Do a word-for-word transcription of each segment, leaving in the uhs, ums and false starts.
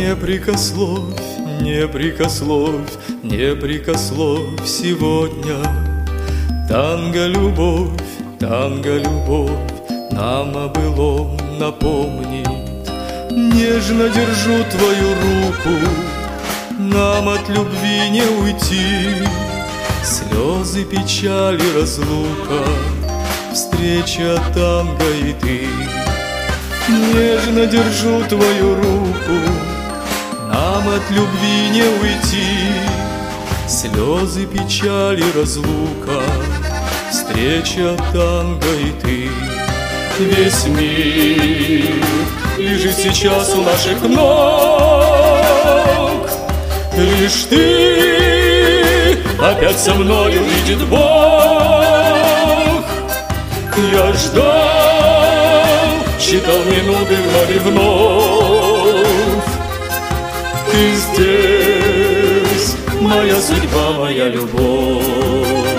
Не прикословь, не прикословь, не прикословь сегодня. Танго любовь, танго любовь нам о былом напомнит. Нежно держу твою руку, нам от любви не уйти. Слезы, печали, разлука, встреча, танго и ты. Нежно держу твою руку, нам от любви не уйти. Слезы, печали, разлука, встреча, танго и ты. Весь мир лежит сейчас у наших ног. Лишь ты опять со мною видит Бог. Я ждал, считал минуты вновь и вновь. Ты здесь, моя судьба, моя любовь.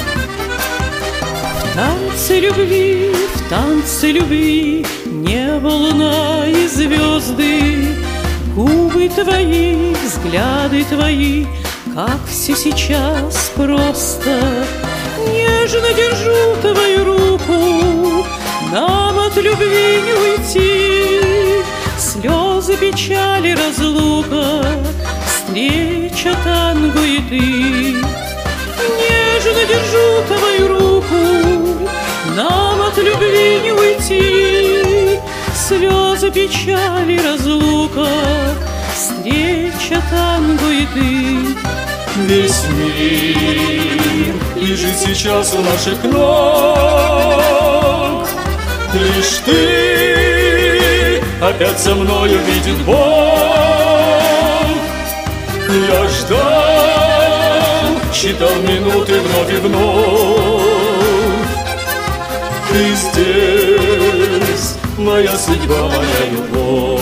В танце любви, в танце любви небо, луна и звезды. Губы твои, взгляды твои, как все сейчас просто. Нежно держу твою руку, нам от любви не уйти. Слезы, печали, разлука, встреча, танго и ты. Нежно держу твою руку, нам от любви не уйти. Слезы, печали, разлука, встреча, танго и ты. Весь мир лежит сейчас у наших ног. Лишь ты опять со мною видит Бог. Я ждал, считал минуты вновь и вновь. Ты здесь, моя судьба, моя любовь.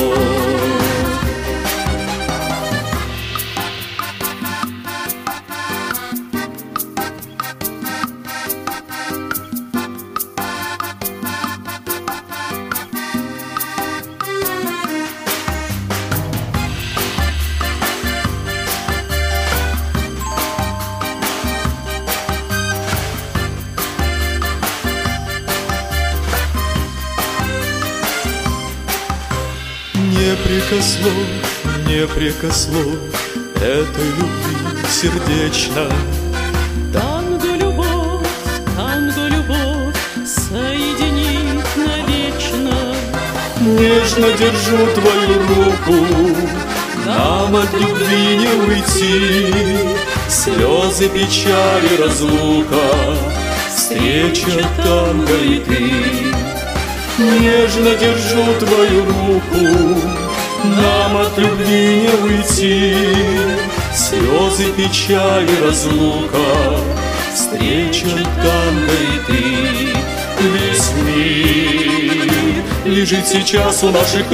Не прикословь, не прикословь этой любви сердечно. Танго любовь, танго любовь соединит навечно. Нежно держу твою руку, нам от любви не уйти. Слезы, печали, разлука, встреча, танго и ты. Нежно держу твою руку, нам от любви не уйти. Слезы, печали, разлука, встреча, танго и ты. Весь мир лежит сейчас у наших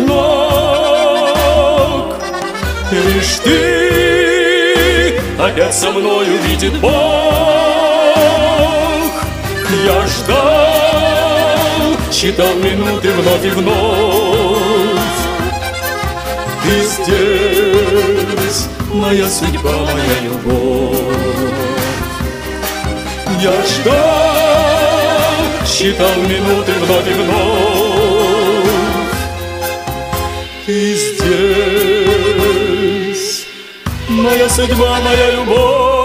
ног. Лишь ты опять со мною видит Бог. Я ждал, считал минуты вновь и вновь. Ты здесь, моя судьба, моя любовь. Я ждал, считал минуты вновь и вновь. Ты здесь, моя судьба, моя любовь.